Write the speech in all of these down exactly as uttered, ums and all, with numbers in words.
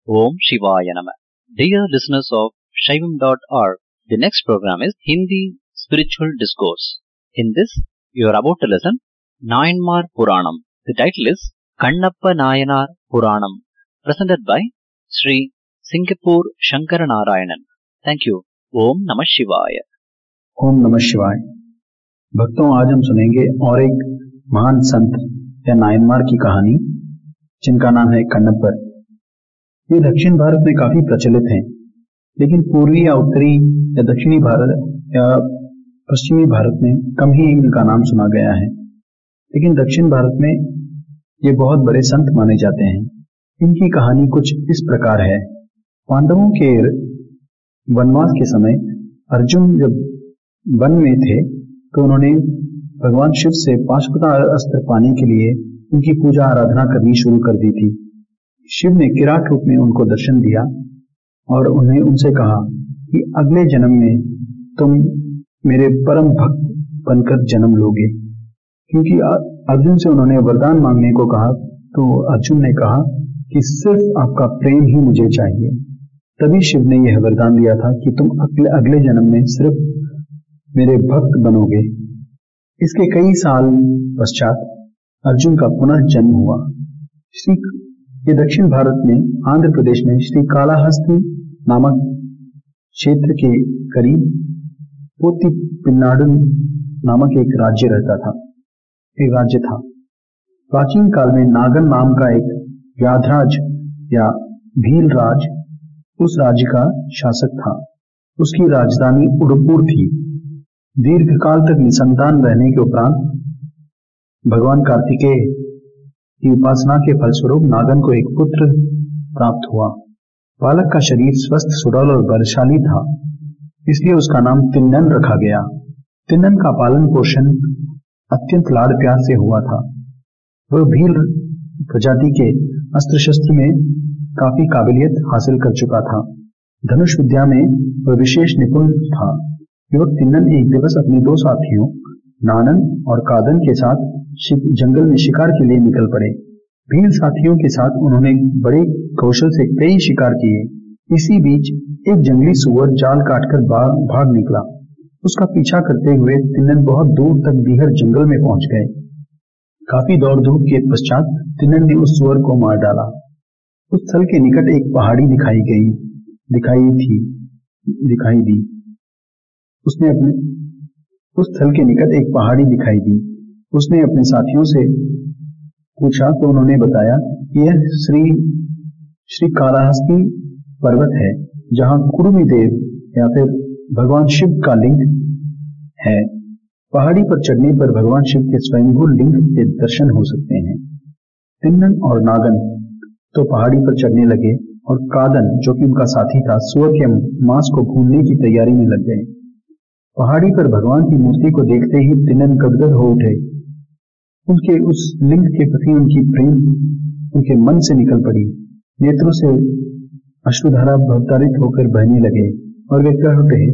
Om Shivaya Namah. Dear listeners of Shaivam dot org, the next program is Hindi Spiritual Discourse. In this, you are about to listen Nayanmar Puranam. The title is Kannappa Nayanar Puranam, presented by Sri Singapore Shankara Narayanan. Thank you. Om Namah Shivaya. ओम नमः शिवाय। भक्तों, आज हम सुनेंगे और एक महान संत या नायनमार की कहानी, जिनका नाम है कण्णप्पर। ये दक्षिण भारत में काफी प्रचलित हैं, लेकिन पूर्वी या उत्तरी या दक्षिणी भारत या पश्चिमी भारत में कम ही इनका नाम सुना गया है। लेकिन दक्षिण भारत में ये बहुत बड़े संत माने जाते हैं। इनकी कहानी कुछ इस प्रकार है। पांडवों के वनवास के समय अर्जुन जब वन में थे तो उन्होंने भगवान शिव से पाशुपता अस्त्र पाने के लिए उनकी पूजा आराधना करनी शुरू कर दी थी। शिव ने किरात रूप में उनको दर्शन दिया और उन्हें उनसे कहा कि अगले जन्म में तुम मेरे परम भक्त बनकर जन्म लोगे। क्योंकि अर्जुन से उन्होंने वरदान मांगने को कहा तो अर्जुन ने कहा कि सिर्फ आपका प्रेम ही मुझे चाहिए। तभी शिव ने यह वरदान दिया था कि तुम अगले अगले जन्म में सिर्फ मेरे भक्त बनोगे। इसके कई साल पश्चात अर्जुन का पुनः जन्म हुआ। श्री ये दक्षिण भारत में आंध्र प्रदेश में श्री कालाहस्ती नामक क्षेत्र के करीब पोत्तिपिन्नाडु नामक एक राज्य रहता था एक राज्य था। प्राचीन काल में नागन नाम का एक व्याधराज या भीलराज उस राज्य का शासक था। उसकी राजधानी उदयपुर थी। दीर्घकाल तक निसंतान रहने के उपरांत भगवान कार्तिकेय की उपासना के फलस्वरूप नागन को एक पुत्र प्राप्त हुआ। बालक का शरीर स्वस्थ, सुडौल और बलशाली था, इसलिए उसका नाम तिन्नन रखा गया। तिन्नन का पालन पोषण अत्यंत लाड़ प्यार से हुआ था। वह भील प्रजाति के अस्त्र शस्त्र में काफी काबिलियत हासिल कर चुका था। धनुष विद्या में वह विशेष निपुण था। युवक तिन्नन एक दिवस अपने दो साथियों नानन और कादन के साथ जंगल में शिकार के लिए निकल पड़े। भील साथियों के साथ उन्होंने बड़े कौशल से कई शिकार किए। इसी बीच एक जंगली सुअर जाल काटकर भाग निकला। उसका पीछा करते हुए तिन्नन बहुत दूर तक बीहर जंगल में पहुंच गए। काफी दौड़ धूप के पश्चात तिन्नन ने उस सुअर को मार डाला। उस स्थल के निकट एक पहाड़ी दिखाई गई दिखाई थी दिखाई दी उसने अपने उस स्थल के निकट एक पहाड़ी दिखाई दी उसने अपने साथियों से पूछा तो उन्होंने बताया कि यह श्री श्री कालाहस्ती पर्वत है, जहां कुर्मी देव या फिर भगवान शिव का लिंग है। पहाड़ी पर चढ़ने पर भगवान शिव के स्वयंभू लिंग के दर्शन हो सकते हैं। तिन्नन और नागन तो पहाड़ी पर चढ़ने लगे और कादन, जो कि उनका साथी था, सुअर के मांस को भूनने की तैयारी में लग गए। पहाड़ी पर भगवान की मूर्ति को देखते ही तिन्नन गदगद हो उठे। उनके उस लिंग के प्रति उनकी प्रेम उनके मन से निकल पड़ी। नेत्रों से अश्रुधारा भवतारित होकर बहने लगे और वे कह उठे,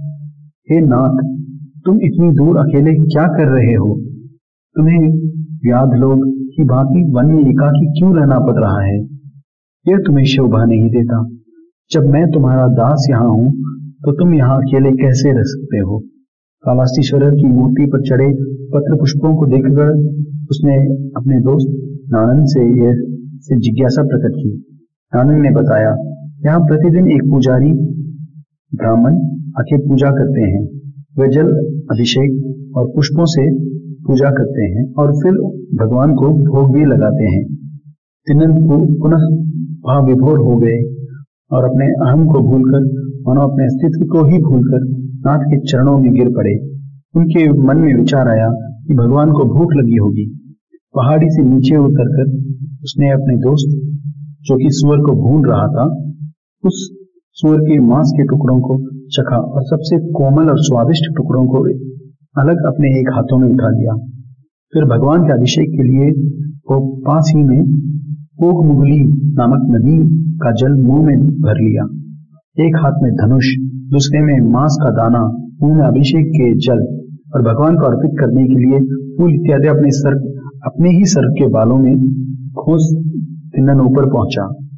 हे नाथ, तुम इतनी दूर अकेले क्या कर रहे हो? तुम्हें व्याध लोग की भांति वन में एकाकी क्यों रहना पड़ रहा है? यह तुम्हें शोभा नहीं देता। जब मैं तुम्हारा दास यहाँ हूँ तो तुम यहाँ अकेले कैसे रह सकते हो? कालाहस्तीश्वरर की मूर्ति पर चढ़े पत्र पुष्पों को देखकर उसने अपने दोस्त नानन से यह से जिज्ञासा प्रकट की। नानन ने बताया, यहाँ प्रतिदिन एक पुजारी ब्राह्मण आके पूजा करते हैं। वे जल अभिषेक और पुष्पों से पूजा करते हैं और फिर भगवान को भोग भी लगाते हैं। तिन्नन पुनः भाव विभोर हो गए और अपने अहम को भूलकर, मानो अपने अस्तित्व को ही भूलकर नाथ के चरणों में गिर पड़े। उनके मन में विचार आया कि भगवान को भूख लगी होगी। पहाड़ी से नीचे उतरकर उसने अपने दोस्त, जो कि सुअर को भून रहा था, उस सुअर के मांस के टुकड़ों को चखा और सबसे कोमल और स्वादिष्ट टुकड़ों को अलग अपने एक हाथों में उठा लिया। फिर भगवान के अभिषेक के लिए वो पास ही में पोग मुगली नामक नदी का जल मुंह में भर लिया। एक हाथ में धनुष, दूसरे में मांस का दाना, मुंह में अभिषेक के जल और भगवान को अर्पित करने के लिए फूल इत्यादि अपने सर अपने ही सर के बालों में खोस तिन्नन ऊपर पहुंचा।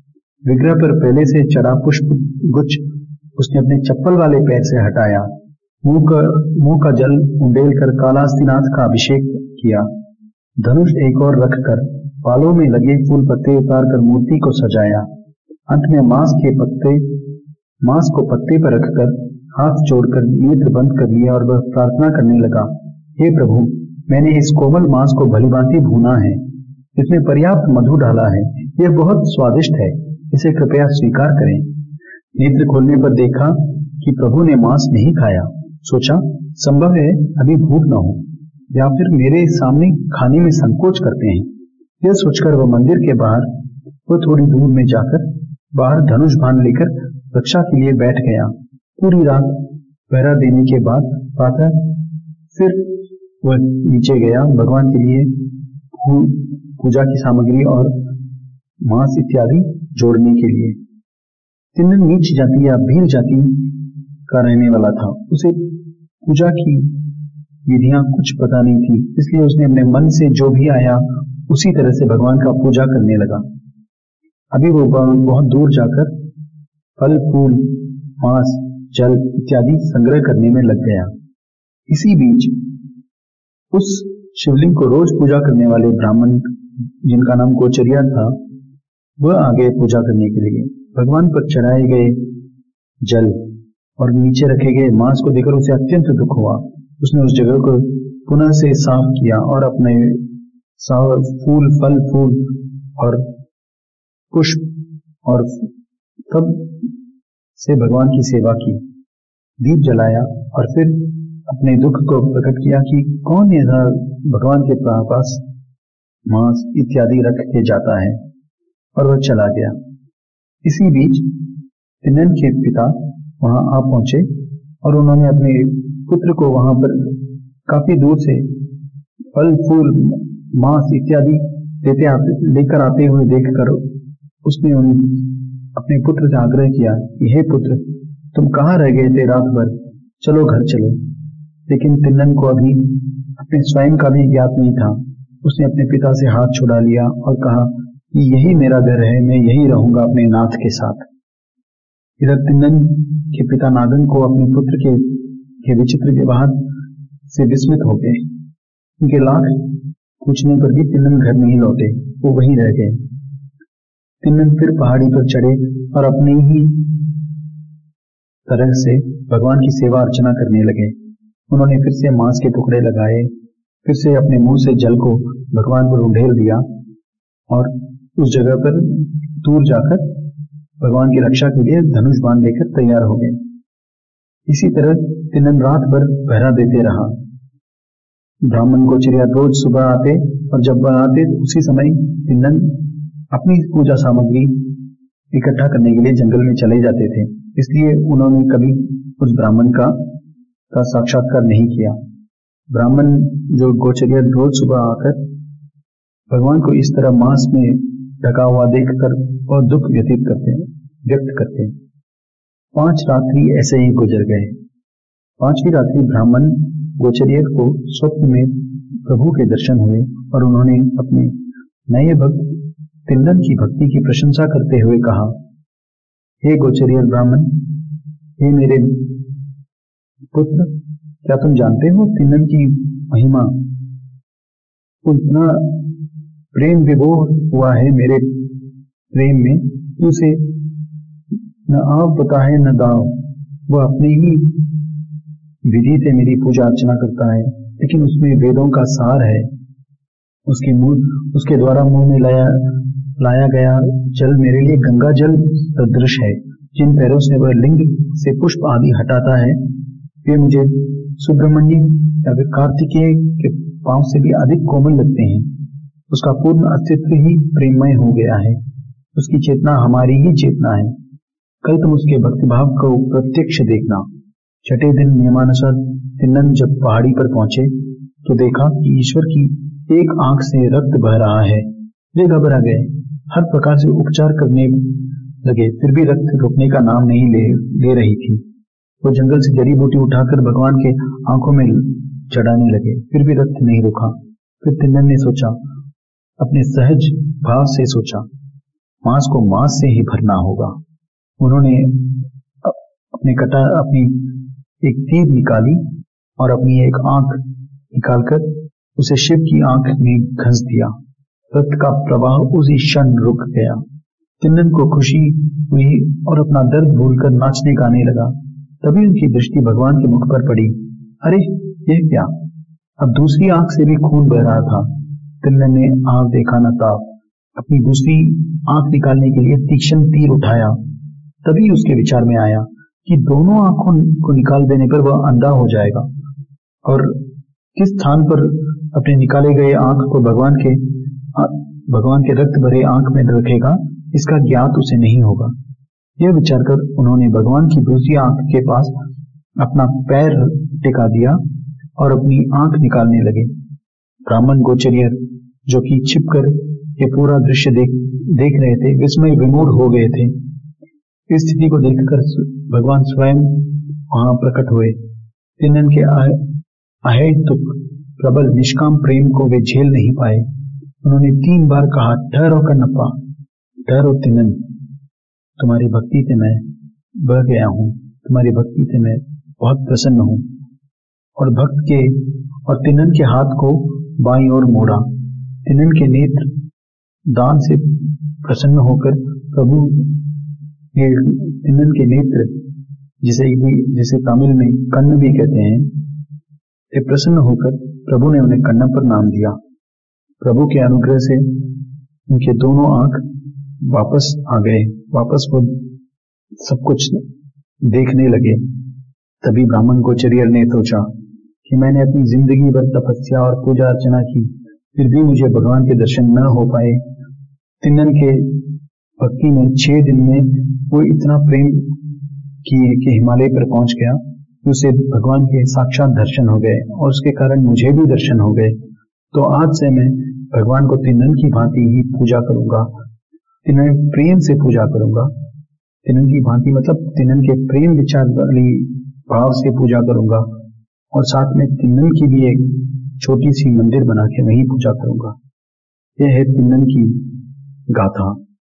विग्रह पर पहले से चढ़ा पुष्प गुच्छ उसने अपने चप्पल वाले पैर से हटाया। मुंह का मुंह का जल उंडेल कर कालास्तिनाथ का अभिषेक किया। धनुष एक और रखकर बालों में लगे फूल पत्ते उतार कर मूर्ति को सजाया। अंत में मांस के पत्ते मांस को पत्ते पर रखकर हाथ जोड़कर नेत्र बंद कर लिया और वह प्रार्थना करने लगा, हे प्रभु, मैंने इस कोमल मांस को भलीभांति भूना है, इसमें पर्याप्त मधु डाला है, यह बहुत स्वादिष्ट है, इसे कृपया स्वीकार करें। नेत्र खोलने पर देखा कि प्रभु ने मांस नहीं खाया। सोचा, संभव है अभी भूख न हो या फिर मेरे सामने खाने में संकोच करते हैं। यह सोचकर वह मंदिर के बाहर वो थोड़ी दूर में जाकर बाहर धनुष बाण लेकर रक्षा के लिए बैठ गया। पूरी रात पहरा देने के बाद प्रातः फिर वह नीचे गया भगवान के लिए पूजा की सामग्री और मांस इत्यादि जोड़ने के लिए। तिन्नन नीच जाति या भील जाति का रहने वाला था। उसे पूजा की विधियां कुछ पता नहीं थी, इसलिए उसने अपने मन से जो भी आया उसी तरह से भगवान का पूजा करने लगा। अभी वो बहुत दूर जाकर फल फूल मांस जल इत्यादि संग्रह करने में लग गया। इसी बीच उस शिवलिंग को रोज पूजा करने वाले ब्राह्मण जिनका नाम गोचरिया था, वह आ गए पूजा करने के लिए। भगवान पर चढ़ाए गए जल और नीचे रखे गए मांस को देखकर उसे अत्यंत दुख हुआ। उसने उस जगह को पुनः से साफ किया और अपने फूल फल फूल और पुष्प और सब से भगवान की सेवा की, दीप जलाया और फिर अपने दुख को प्रकट किया कि कौन ऐसा भगवान के पास मांस इत्यादि रख के जाता है, और वह चला गया। इसी बीच तिन्नन के पिता वहां आ पहुंचे और उन्होंने अपने पुत्र को वहां पर काफी दूर से फल फूल मांस इत्यादि लेते आते लेकर आते हुए देखकर उसने उन अपने पुत्र से आग्रह किया कि हे पुत्र, तुम कहाँ रह गए थे रात भर, चलो घर चलो। लेकिन तिन्नन को अभी अपने स्वयं का भी ज्ञात नहीं था। उसने अपने पिता से हाथ छुड़ा लिया और कहा कि यही मेरा घर है, मैं यही रहूंगा अपने नाथ के साथ। इधर तिन्नन के पिता नागन को अपने पुत्र के, के विचित्र व्यवहार से विस्मित हो गए। उनके लाख पूछने पर भी तिन्नन घर नहीं लौटे, वो वहीं रह गए। तिन्नन फिर पहाड़ी पर चढ़े और अपने ही तरह से भगवान की सेवा अर्चना करने लगे। उन्होंने फिर से मांस के टुकड़े लगाए, फिर से अपने मुंह से जल को भगवान पर उंडेल दिया और उस जगह पर दूर जाकर भगवान की रक्षा के लिए धनुष बाण लेकर तैयार हो गए। इसी तरह तिन्नन रात भर पहरा देते रहा। ब्राह्मण गोचरिया रोज सुबह आते और जब वह आते उसी समय तिन्नन अपनी पूजा सामग्री इकट्ठा करने के लिए जंगल में चले जाते थे, इसलिए उन्होंने कभी उस ब्राह्मण का का साक्षात्कार नहीं किया। ब्राह्मण जो गोचरिया रोज सुबह आकर भगवान को इस तरह मांस में ढका हुआ देखकर बहुत दुख व्यतीत करते व्यक्त करते पांच रात्रि ऐसे ही गुजर गए। पांचवी रात्रि ब्राह्मण गोचरिया को स्वप्न में प्रभु के दर्शन हुए और उन्होंने अपने नए भक्त तिन्नन की भक्ति की प्रशंसा करते हुए कहा, हे गोचरिया ब्राह्मण, हे मेरे पुत्र, क्या तुम जानते हो तिन्नन की महिमा? इतना प्रेम विभोर हुआ है मेरे प्रेम में कि उसे न आव पता है न दाव। वह अपने ही विधि से मेरी पूजा अर्चना करता है, लेकिन उसमें वेदों का सार है। उसके मुंह उसके द्वारा मुंह में लाया लाया गया जल मेरे लिए गंगा जल सदृश है। जिन पैरों से वह लिंग से पुष्प आदि हटाता है, वे मुझे सुब्रमण्य या फिर कार्तिकेय के पांव से भी अधिक कोमल लगते हैं। उसका पूर्ण अस्तित्व ही प्रेममय हो गया है। उसकी चेतना हमारी ही चेतना है। कल तुम उसके भक्तिभाव को प्रत्यक्ष देखना। छठे दिन नियमानुसार तिन्नन जब पहाड़ी पर पहुंचे तो देखा कि ईश्वर की एक आंख से रक्त बह रहा है। वे घबरा गए, हर प्रकार से उपचार करने लगे, फिर भी रक्त रुकने का नाम नहीं ले, ले रही थी। वो जंगल से जड़ी बूटी उठाकर भगवान के आंखों में चढ़ाने लगे, फिर भी रक्त नहीं रुका। फिर तिन्नन ने सोचा, अपने सहज भाव से सोचा, मांस को मांस से ही भरना होगा। उन्होंने अपने कटा अपनी एक तीर निकाली और अपनी एक आंख निकालकर उसे शिव की आंख में घस दिया। रक्त का प्रवाह उसी क्षण रुक गया। तिन्नन को खुशी हुई और अपना दर्द भूलकर नाचने गाने लगा। तभी उनकी दृष्टि भगवान के मुख पर पड़ी। अरे यह क्या? अब दूसरी आंख से भी खून बह रहा था। तिन्नन ने आंख देखा न था। अपनी दूसरी आंख निकालने के लिए तीक्ष्ण तीर उठाया। तभी उसके विचार में आया कि दोनों आंखों को निकाल देने पर वह अंधा हो जाएगा और किस स्थान पर अपने निकाले गए आंख को भगवान के भगवान के रक्त भरे आंख में रखेगा, इसका ज्ञात उसे नहीं होगा। यह विचार कर उन्होंने भगवान की दूसरी आंख के पास अपना पैर टिका दिया और अपनी आंख निकालने लगे। ब्राह्मण गोचरियर जो कि छिपकर ये पूरा दृश्य देख देख रहे थे, विस्मय विमूढ़ हो गए थे। इस स्थिति को देखकर भगवान स्वयं वहां प्रकट हुए। तिन्नन के अहेतुक प्रबल निष्काम प्रेम को वे झेल नहीं पाए। उन्होंने तीन बार कहा, ठहरो कन्नप्पा, ठहरो तिन्नन, तुम्हारी भक्ति से मैं बह गया हूं, तुम्हारी भक्ति से मैं बहुत प्रसन्न हूं। और भक्त के और तिन्नन के हाथ को बाईं ओर मोड़ा। तिन्नन के नेत्र दान से प्रसन्न होकर प्रभु तिन्नन के नेत्र, जिसे जिसे तमिल में कन्न भी कहते हैं, से प्रसन्न होकर प्रभु ने उन्हें कन्नप्पर नाम दिया। प्रभु के अनुग्रह से उनके दोनों आंख वापस आ गए। वापस वो सब कुछ देखने लगे। तभी ब्राह्मण गोचरियर ने सोचा कि मैंने अपनी जिंदगी भर तपस्या और पूजा अर्चना की, फिर भी मुझे भगवान के दर्शन न हो पाए। तिन्नन के भक्ति में छह दिन में वो इतना प्रेम किए कि हिमालय पर पहुंच गया। उसे भगवान के साक्षात दर्शन हो गए और उसके कारण मुझे भी दर्शन हो गए। तो आज से मैं भगवान को तिन्नन की भांति ही पूजा करूंगा, तिन्नन प्रेम से पूजा करूंगा। तिन्नन की भांति मतलब तिन्नन के प्रेम विचार वाली भाव से पूजा करूंगा और साथ में तिन्नन की भी एक छोटी सी मंदिर बना के वहीं पूजा करूंगा। यह है तिन्नन की गाथा।